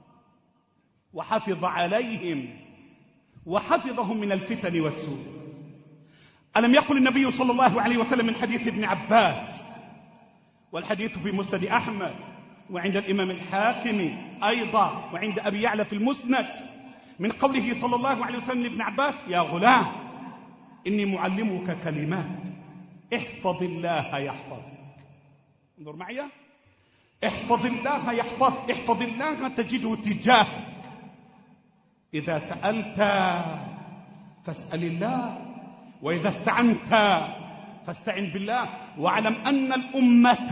وحفظ عليهم وحفظهم من الفتن والسوء. ألم يقل النبي صلى الله عليه وسلم من حديث ابن عباس، والحديث في مسند أحمد وعند الإمام الحاكم أيضا وعند أبي يعلى في المسند، من قوله صلى الله عليه وسلم لابن عباس: يا غلام إني معلمك كلمات احفظ الله يحفظك. انظر معي، احفظ الله يحفظ، احفظ الله تجده تجاهك. إذا سألت فاسأل الله، وإذا استعنت فاستعن بالله. واعلم أن الأمة،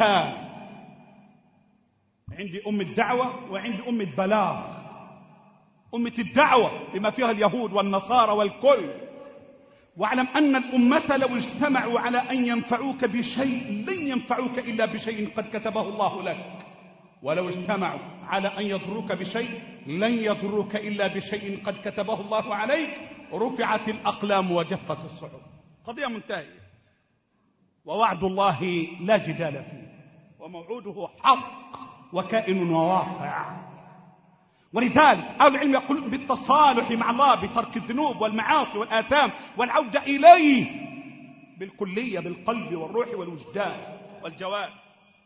عندي أمة دعوة وعندي أمة بلاغ. أمة الدعوة بما فيها اليهود والنصارى والكل. واعلم أن الأمة لو اجتمعوا على أن ينفعوك بشيء لن ينفعوك إلا بشيء قد كتبه الله لك، ولو اجتمعوا على أن يضروك بشيء لن يضروك إلا بشيء قد كتبه الله عليك. رفعت الأقلام وجفت الصحف. قضية منتهية، ووعد الله لا جدال فيه، وموعوده حق وكائن وواقع. ولذلك أهل العلم يقولون بالتصالح مع الله بترك الذنوب والمعاصي والآثام والعودة إليه بالكلية بالقلب والروح والوجدان والجوارح.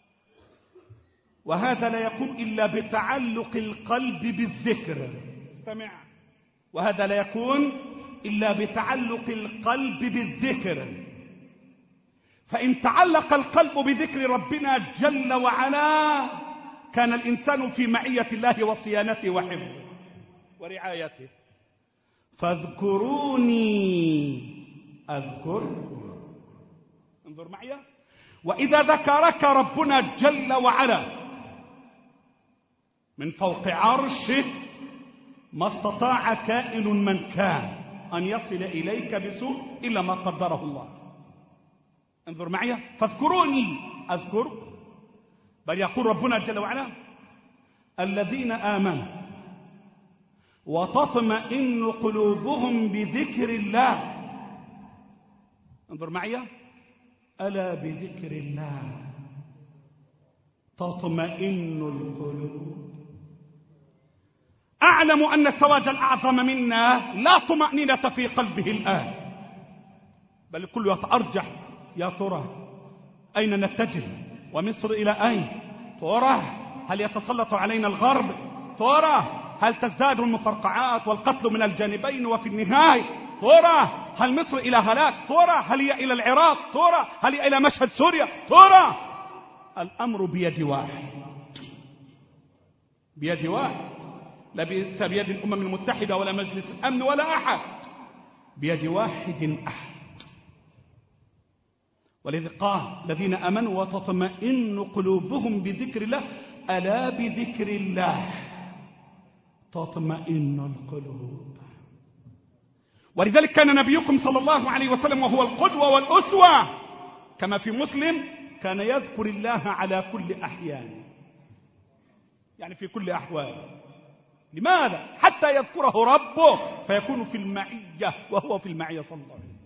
وهذا لا يكون إلا بتعلق القلب بالذكر. استمع، وهذا لا يكون إلا بتعلق القلب بالذكر. فإن تعلق القلب بذكر ربنا جل وعلا كان الإنسان في معية الله وصيانته وحفظه ورعايته. فاذكروني أذكركم. انظر معي، وإذا ذكرك ربنا جل وعلا من فوق عرشه ما استطاع كائن من كان أن يصل إليك بسوء إلا ما قدره الله. انظر معي، فاذكروني أذكركم. بل يقول ربنا جل وعلا: الذين آمنوا وتطمئن قلوبهم بذكر الله. انظر معي، ألا بذكر الله تطمئن القلوب. أعلم أن السواد الأعظم منا لا طمأنينة في قلبه الآن، بل الكل يتأرجح: يا ترى أين نتجه؟ ومصر إلى أين؟ ترى هل يتسلط علينا الغرب؟ ترى هل تزداد المفرقعات والقتل من الجانبين؟ وفي النهاية ترى هل مصر إلى هلاك؟ ترى هل هي إلى العراق؟ ترى هل هي إلى مشهد سوريا؟ ترى الأمر بيد واحد، بيد واحد، ليس بيد الأمم المتحدة ولا مجلس الأمن ولا أحد، بيد واحد أحد. ولذلك قال: الذين آمنوا وتطمئن قلوبهم بذكر الله، ألا بذكر الله تطمئن القلوب. ولذلك كان نبيكم صلى الله عليه وسلم وهو القدوة والأسوة، كما في مسلم: كان يذكر الله على كل أحيان، يعني في كل أحوال. لماذا؟ حتى يذكره ربه فيكون في المعية وهو في المعية صلى الله عليه وسلم.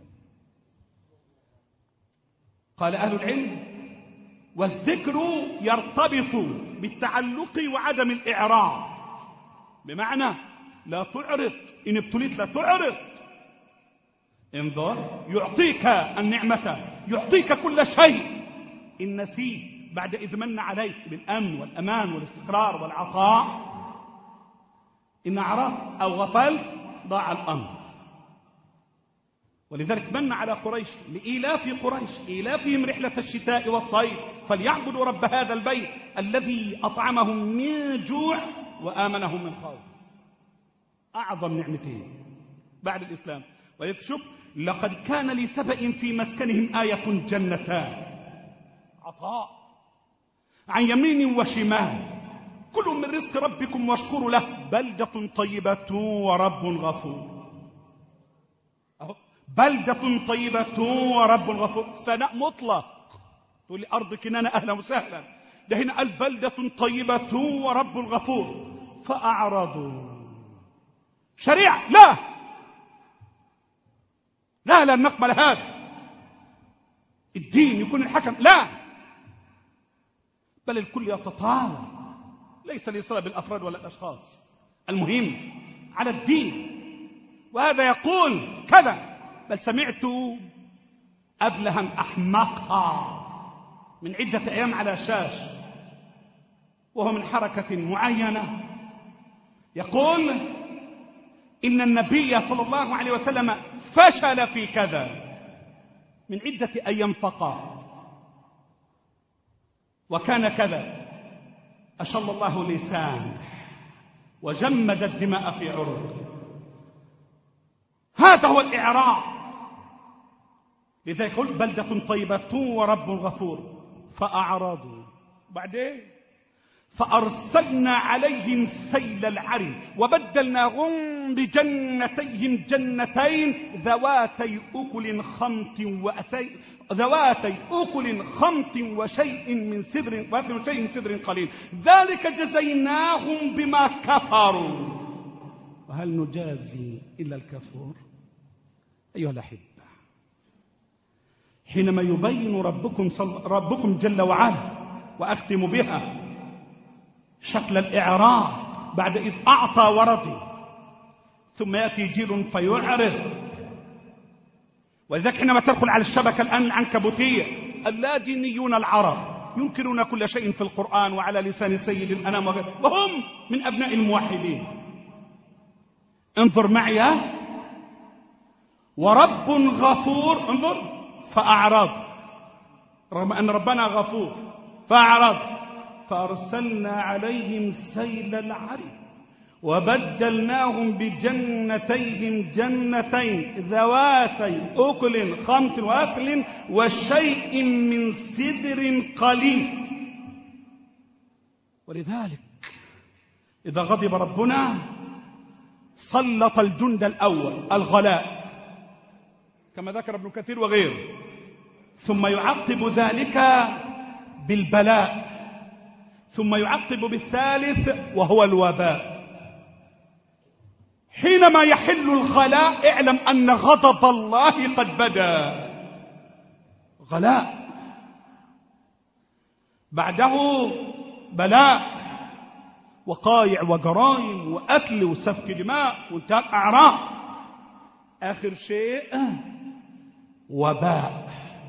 قال أهل العلم: والذكر يرتبط بالتعلق وعدم الإعراض، بمعنى لا تعرض، إن ابتليت لا تعرض. انظر، يعطيك النعمة، يعطيك كل شيء. إن نسيت بعد إذ من عليك بالأمن والأمان والاستقرار والعطاء، إن أعرضت أو غفلت ضاع الأمر. ولذلك من على قريش لإيلاف قريش إيلافهم رحلة الشتاء والصيف فليعبدوا رب هذا البيت الذي أطعمهم من جوع وآمنهم من خوف. أعظم نعمتين بعد الإسلام. ويشوف: لقد كان لسبأ في مسكنهم آية جنتان، عطاء عن يمين وشمال، كلوا من رزق ربكم واشكروا له بلدة طيبة ورب غفور. بلدة طيبة ورب غفور، ثناء مطلق. تقول لي أرض كنانة أهلا وسهلا، ده هنا قال بلدة طيبة ورب غفور. فأعرضوا شريعة لا، لا لا نقبل هذا، الدين يكون الحكم، لا، بل الكل يتطاول، ليس الإصرار بالأفراد ولا الأشخاص، المهم على الدين. وهذا يقول كذا، بل سمعت أبلها أحمقها من عدة أيام على شاش وهو من حركة معينة يقول إن النبي صلى الله عليه وسلم فشل في كذا من عدة أيام فقط، وكان كذا، أشل الله لسانه وجمد الدماء في عروقه. هذا هو الإعراض. لذلك يقول بلدة طيبة ورب غفور فأعرضوا، بعدين فأرسلنا عليهم سيل العرم وبدلناهم بجنتيهم جنتين ذواتي أكل خمط وأتي ذواتي أكل خمط وشيء من سدر وشيء من سدر قليل ذلك جزيناهم بما كفروا وهل نجازي إلا الكفور؟ أيها الأحبة، حينما يبين ربكم, ربكم جل وعلا، وأختم بها، شكل الإعراض بعد إذ أعطى ورضي، ثم يأتي جيل فيعرض. ولذلك حينما تدخل على الشبكة الآن العنكبوتية، اللاجئيون العرب ينكرون كل شيء في القرآن وعلى لسان سيد الأنام وهم من أبناء الموحدين. انظر معي، ورب غفور، انظر، فأعرض، رغم أن ربنا غفور فأعرض، فأرسلنا عليهم سيل العرم وبدلناهم بجنتيهم جنتين ذواتي أكل خمط وأكل وشيء من سدر قليل. ولذلك إذا غضب ربنا سلط الجند الأول الغلاء كما ذكر ابن كثير وغيره، ثم يعقب ذلك بالبلاء، ثم يعقب بالثالث وهو الوباء. حينما يحل الغلاء اعلم أن غضب الله قد بدا. غلاء بعده بلاء وقايع وجرائم وقتل وسفك دماء وانتهاك أعراض، آخر شيء وباء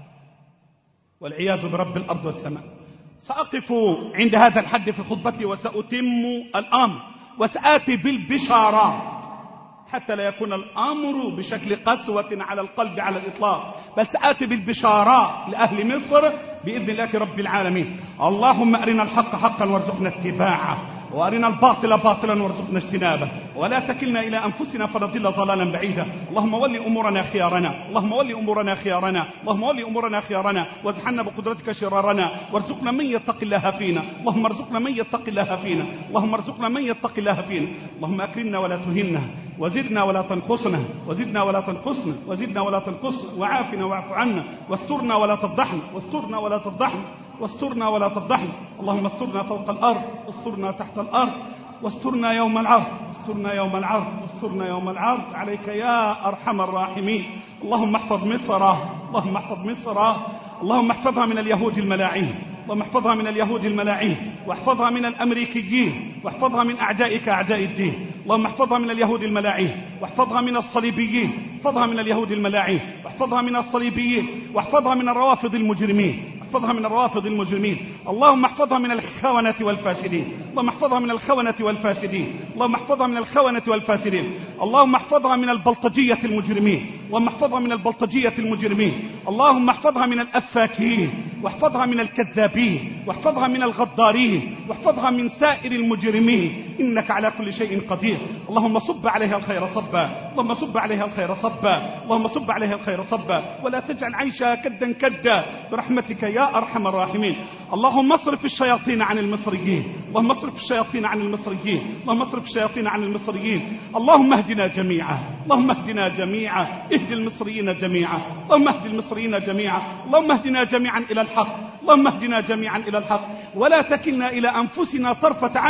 والعياذ برب الأرض والسماء. سأقف عند هذا الحد في خطبتي وسأتم الأمر وسآتي بالبشارات حتى لا يكون الأمر بشكل قسوة على القلب على الإطلاق، بل سآتي بالبشارات لأهل مصر بإذن الله رب العالمين. اللهم أرنا الحق حقا وارزقنا اتباعه، وأرنا الباطل باطلا وارزقنا اجتنابه، ولا تكلنا إلى أنفسنا فنضل ضلالا بعيدا. اللهم ول أمورنا خيارنا، اللهم ول أمورنا خيارنا، اللهم ول أمورنا خيارنا، وازحنا بقدرتك شرارنا، وارزقنا من يتق الله فينا، اللهم ارزقنا من يتق الله فينا، اللهم ارزقنا من يتق الله فينا. اللهم أكرمنا ولا تهنا، وزدنا ولا تنقصنا، وزدنا ولا تنقصنا، وزدنا ولا تنقصنا، وعافنا واعف عنا، واسترنا ولا تفضحنا، واسترنا ولا تفضحنا، واسترنا ولا تفضحنا. اللهم استرنا فوق الأرض، واسترنا تحت الأرض، واسترنا يوم العرض، واسترنا يوم العرض، واسترنا يوم العرض عليك يا أرحم الراحمين. اللهم احفظ مصر، اللهم احفظ مصر، اللهم احفظها من اليهود الملاعين، اللهم احفظها من اليهود الملاعين، واحفظها من الأمريكيين، واحفظها من أعدائك أعداء الدين. اللهم احفظها من اليهود الملاعين، واحفظها من الصليبيين، احفظها من اليهود الملاعين، واحفظها من الصليبيين، واحفظها من الروافض المجرمين، احفظها من الروافض المجرمين. اللهم احفظها من الخونة والفاسدين، اللهم احفظها من الخونة والفاسدين، اللهم احفظها من الخونة والفاسدين. اللهم احفظها من البلطجية المجرمين، اللهم احفظها من البلطجية المجرمين. اللهم احفظها من الأفاكين، واحفظها من الكذابين، واحفظها من الغدارين، واحفظها من سائر المجرمين، إنك على كل شيء قدير. اللهم صب عليها الخير صبا، اللهم صب عليها الخير صبا، اللهم صب عليها الخير صبا، ولا تجعل عيشها كدا كدا برحمتك يا أرحم الراحمين. اللهم اصرف الشياطين عن المصريين، اللهم اصرف الشياطين عن المصريين، اللهم اصرف الشياطين عن المصريين. اللهم اهدنا جميعا، اللهم اهدنا جميعا، اهد المصريين جميعا، اللهم اهد المصريين جميعا، اللهم اهدنا جميعا إلى الحق، اللهم اهدنا جميعا إلى الحق، ولا تكلنا إلى أنفسنا طرفة عين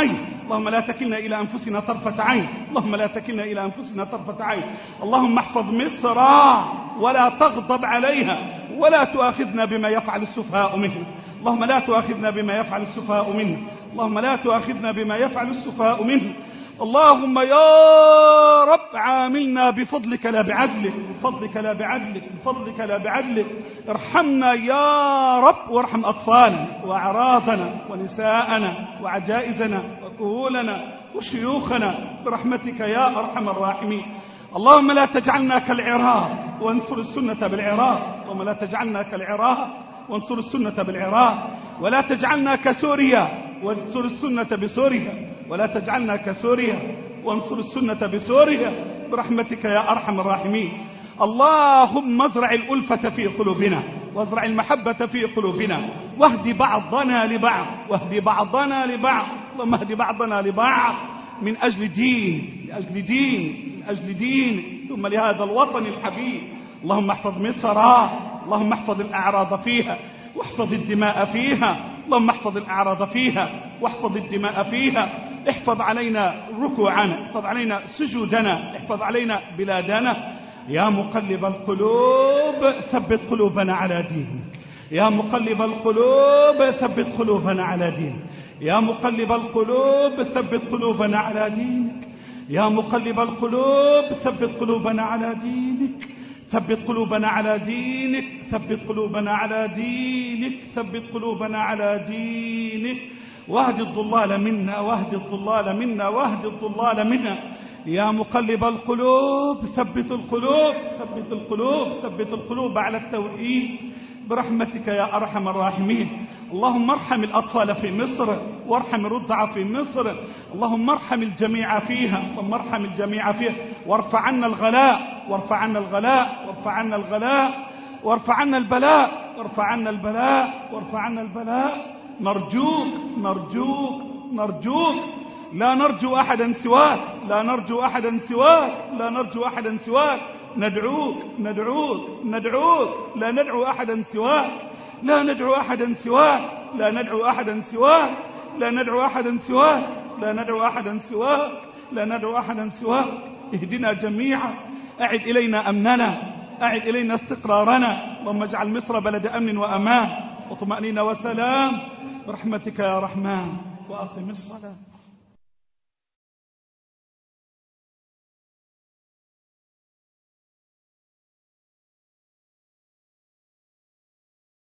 اللهم لا تكلنا إلى أنفسنا طرفة عين، اللهم لا تكلنا إلى أنفسنا طرفة عين. اللهم احفظ مصر ولا تغضب عليها ولا تؤاخذنا بما يفعل السفهاء منها، اللهم لا تؤاخذنا بما يفعل السفهاء منها، اللهم لا تؤاخذنا بما يفعل السفهاء منها. اللهم يا رب عاملنا بفضلك لا بعدلك، بفضلك لا بعدلك، بفضلك لا بعدلك. ارحمنا يا رب وارحم أطفالنا وأعراضنا ونساءنا وعجائزنا وكهولنا وشيوخنا برحمتك يا أرحم الراحمين. اللهم لا تجعلنا كالعراق وانصر السنة بالعراق، اللهم لا تجعلنا كالعراق وانصر السنة بالعراق، ولا تجعلنا كسوريا وانصر السنة بسوريا، ولا تجعلنا كسوريا وانصر السنة بسوريا برحمتك يا أرحم الراحمين. اللهم ازرع الألفة في قلوبنا وازرع المحبة في قلوبنا، واهد بعضنا لبعض، واهد بعضنا لبعض، اللهم اهد بعضنا لبعض من أجل دين، لأجل دين، من أجل دين، ثم لهذا الوطن الحبيب. اللهم احفظ مصر، اللهم احفظ الأعراض فيها واحفظ الدماء فيها، اللهم احفظ الأعراض فيها واحفظ الدماء فيها. احفظ علينا ركوعنا، احفظ علينا سجودنا، احفظ علينا بلادنا. يا مقلب القلوب ثبت قلوبنا على دينك، يا مقلب القلوب ثبت قلوبنا على دينك، يا مقلب القلوب ثبت قلوبنا على دينك، يا مقلب القلوب ثبت قلوبنا على دينك، ثبت قلوبنا على دينك، ثبت قلوبنا على دينك، ثبت قلوبنا على دينك. واهد الضلال منا، واهد الضلال منا، واهد الضلال منا. يا مقلب القلوب ثبت القلوب، ثبت القلوب، ثبت القلوب على التوحيد برحمتك يا أرحم الراحمين. اللهم ارحم الأطفال في مصر وارحم الرضع في مصر، اللهم ارحم الجميع فيها، اللهم ارحم الجميع فيها، وارفع عنا الغلاء، وارفع عنا الغلاء، وارفع عنا الغلاء، وارفع عنا البلاء، وارفع عنا البلاء، وارفع عنا البلاء. نرجوك نرجوك نرجوك، لا نرجو أحدا سواك، لا نرجو أحدا سواك، لا نرجو أحدا سواك. ندعوك ندعوك ندعوك، لا ندعو أحدا سواك، لا ندعو أحدا سواك، لا ندعو أحدا سواك، لا ندعو أحدا سواك، لا ندعو أحدا سواك، لا ندعو أحدا سواك. اهدنا جميعا، أعد إلينا أمننا، أعد إلينا استقرارنا. اللهم اجعل مصر بلد أمن وأمان وطمأنينة وسلام برحمتك يا رحمن. وأقم الصلاة.